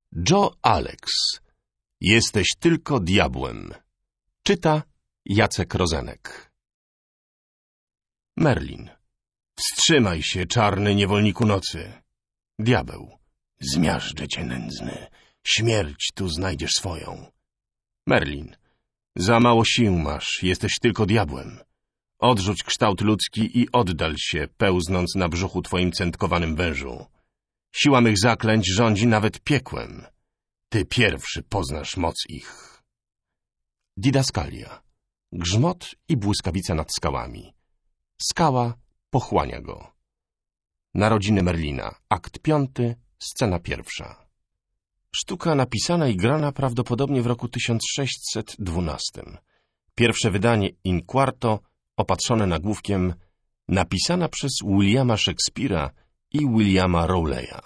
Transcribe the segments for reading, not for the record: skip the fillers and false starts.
Joe Alex. Jesteś tylko diabłem. Czyta Jacek Rozenek. Merlin. Wstrzymaj się, czarny niewolniku nocy. Diabeł. Zmiażdżę cię, nędzny. Śmierć tu znajdziesz swoją. Merlin. Za mało sił masz, jesteś tylko diabłem. Odrzuć kształt ludzki i oddal się, pełznąc na brzuchu twoim cętkowanym wężu. Siła mych zaklęć rządzi nawet piekłem. Ty pierwszy poznasz moc ich. Didaskalia. Grzmot i błyskawica nad skałami. Skała pochłania go. Narodziny Merlina. Akt 5, scena 1. Sztuka napisana i grana prawdopodobnie w roku 1612. Pierwsze wydanie in quarto, opatrzone nagłówkiem napisana przez Williama Shakespeare'a i Williama Rowleya.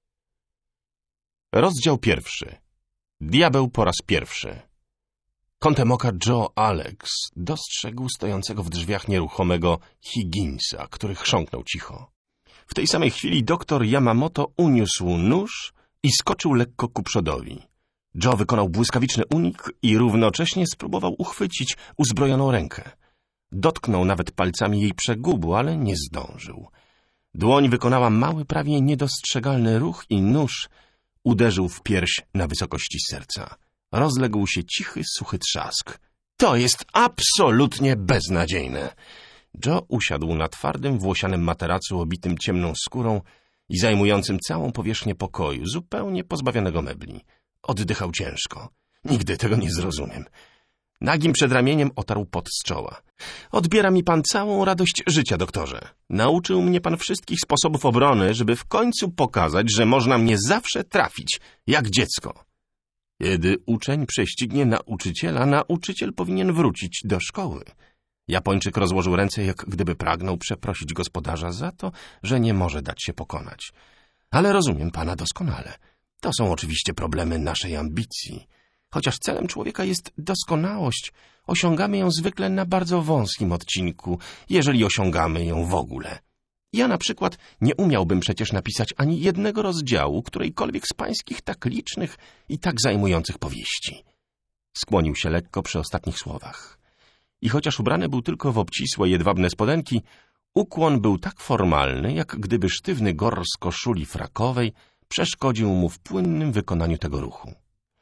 Rozdział 1. Diabeł po raz pierwszy. Kątem oka Joe Alex dostrzegł stojącego w drzwiach nieruchomego Higginsa, który chrząknął cicho. W tej samej chwili doktor Yamamoto uniósł nóż i skoczył lekko ku przodowi. Joe wykonał błyskawiczny unik i równocześnie spróbował uchwycić uzbrojoną rękę. Dotknął nawet palcami jej przegubu, ale nie zdążył. Dłoń wykonała mały, prawie niedostrzegalny ruch i nóż uderzył w pierś na wysokości serca. Rozległ się cichy, suchy trzask. To jest absolutnie beznadziejne. Joe usiadł na twardym, włosianym materacu obitym ciemną skórą i zajmującym całą powierzchnię pokoju, zupełnie pozbawionego mebli. Oddychał ciężko. Nigdy tego nie zrozumiem. Nagim przedramieniem otarł pot z czoła. Odbiera mi pan całą radość życia, doktorze. Nauczył mnie pan wszystkich sposobów obrony, żeby w końcu pokazać, że można mnie zawsze trafić, jak dziecko. Kiedy uczeń prześcignie nauczyciela, nauczyciel powinien wrócić do szkoły. Japończyk rozłożył ręce, jak gdyby pragnął przeprosić gospodarza za to, że nie może dać się pokonać. Ale rozumiem pana doskonale. To są oczywiście problemy naszej ambicji. Chociaż celem człowieka jest doskonałość, osiągamy ją zwykle na bardzo wąskim odcinku, jeżeli osiągamy ją w ogóle. Ja na przykład nie umiałbym przecież napisać ani jednego rozdziału którejkolwiek z pańskich tak licznych i tak zajmujących powieści. Skłonił się lekko przy ostatnich słowach. I chociaż ubrany był tylko w obcisłe, jedwabne spodenki, ukłon był tak formalny, jak gdyby sztywny gors koszuli frakowej przeszkodził mu w płynnym wykonaniu tego ruchu.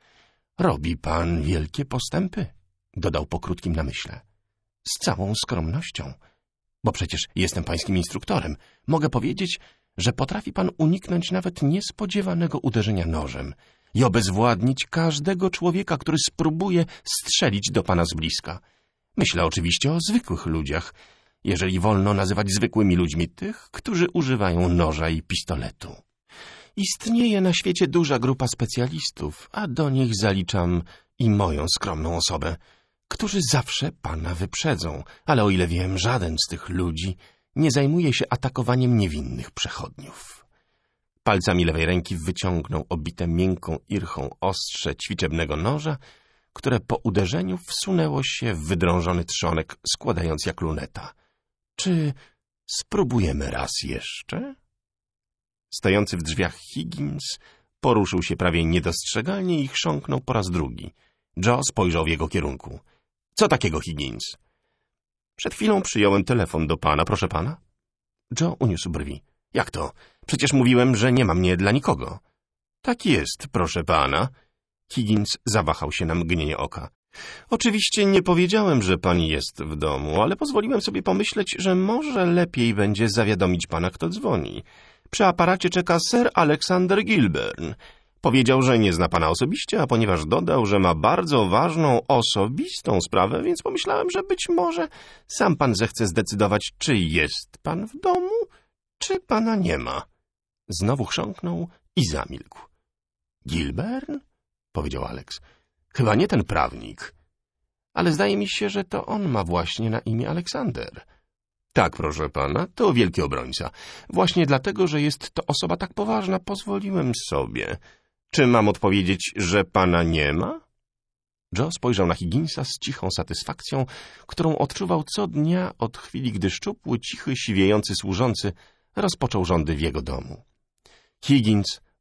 Robi pan wielkie postępy, dodał po krótkim namyśle. Z całą skromnością, bo przecież jestem pańskim instruktorem. Mogę powiedzieć, że potrafi pan uniknąć nawet niespodziewanego uderzenia nożem i obezwładnić każdego człowieka, który spróbuje strzelić do pana z bliska. Myślę oczywiście o zwykłych ludziach, jeżeli wolno nazywać zwykłymi ludźmi tych, którzy używają noża i pistoletu. Istnieje na świecie duża grupa specjalistów, a do nich zaliczam i moją skromną osobę, którzy zawsze pana wyprzedzą, ale o ile wiem, żaden z tych ludzi nie zajmuje się atakowaniem niewinnych przechodniów. Palcami lewej ręki wyciągnął obite miękką irchą ostrze ćwiczebnego noża, które po uderzeniu wsunęło się w wydrążony trzonek, składając jak luneta. Czy spróbujemy raz jeszcze? Stojący w drzwiach Higgins poruszył się prawie niedostrzegalnie i chrząknął po raz drugi. Joe spojrzał w jego kierunku. Co takiego, Higgins? Przed chwilą przyjąłem telefon do pana, proszę pana. Joe uniósł brwi. Jak to? Przecież mówiłem, że nie ma mnie dla nikogo. Tak jest, proszę pana. Higgins zawahał się na mgnienie oka. Oczywiście nie powiedziałem, że pan jest w domu, ale pozwoliłem sobie pomyśleć, że może lepiej będzie zawiadomić pana, kto dzwoni. Przy aparacie czeka Sir Alexander Gilbern. Powiedział, że nie zna pana osobiście, a ponieważ dodał, że ma bardzo ważną, osobistą sprawę, więc pomyślałem, że być może sam pan zechce zdecydować, czy jest pan w domu, czy pana nie ma. Znowu chrząknął i zamilkł. Gilbern? Powiedział Alex. Chyba nie ten prawnik. Ale zdaje mi się, że to on ma właśnie na imię Aleksander. Tak, proszę pana, to wielki obrońca. Właśnie dlatego, że jest to osoba tak poważna, pozwoliłem sobie. Czy mam odpowiedzieć, że pana nie ma? Joe spojrzał na Higginsa z cichą satysfakcją, którą odczuwał co dnia od chwili, gdy szczupły, cichy, siwiejący służący rozpoczął rządy w jego domu. Higgins